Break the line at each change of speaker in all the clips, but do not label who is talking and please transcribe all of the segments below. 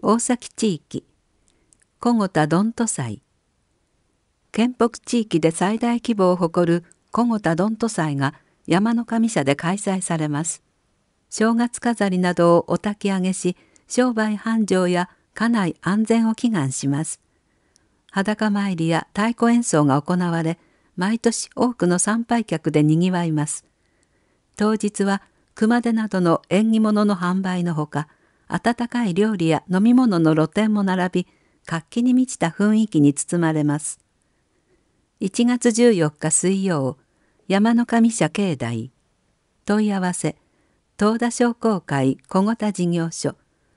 大崎地域小牛田どんと祭。県北地域で最大規模を誇る小牛田どんと祭が山の神社で開催されます。正月飾りなどをお焚き上げし、商売繁盛や家内安全を祈願します。裸参りや太鼓演奏が行われ、毎年多くの参拝客でにぎわいます。当日は熊手などの縁起物の販売のほか、温かい料理や飲み物の露店も並び、活気に満ちた雰囲気に包まれます。1月14日水曜、山の神社境内。問い合わせ、東田商工会小牛田事業所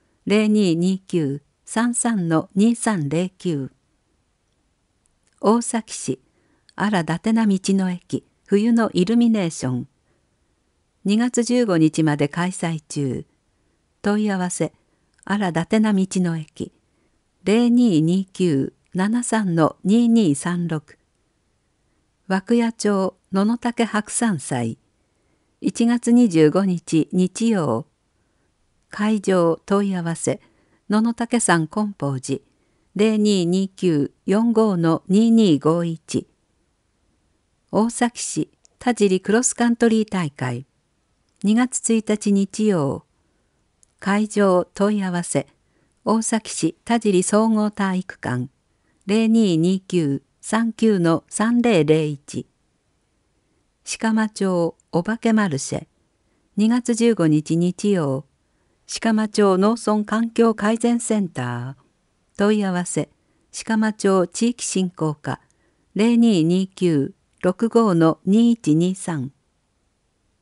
0229-33-2309。大崎市荒伊達な道の駅冬のイルミネーション。2月15日まで開催中。問い合わせ、荒伊達な道の駅 0229-73-2236。涌谷町野の岳白山祭1月25日日曜。会場問い合わせ、野の岳山金宝寺 0229-45-2251。大崎市田尻クロスカントリー大会2月1日日曜。会場問い合わせ、大崎市田尻総合体育館 0229-39-3001。鹿間町お化けマルシェ2月15日日曜。鹿間町農村環境改善センター。問い合わせ、鹿間町地域振興課 0229-65-2123。